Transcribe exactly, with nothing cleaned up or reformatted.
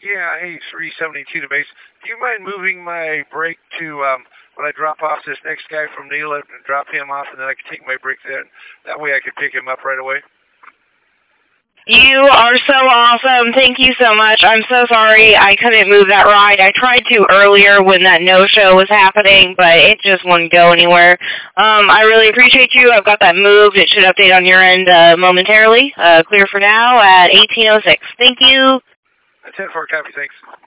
Yeah, hey, three seventy-two to base. Do you mind moving my break to, um, when I drop off this next guy from Neil and drop him off, and then I can take my break there? That way I can pick him up right away. You are so awesome. Thank you so much. I'm so sorry I couldn't move that ride. I tried to earlier when that no-show was happening, but it just wouldn't go anywhere. Um, I really appreciate you. I've got that moved. It should update on your end uh, momentarily. Uh, clear for now at eighteen oh six. Thank you. ten four, copy. Thanks.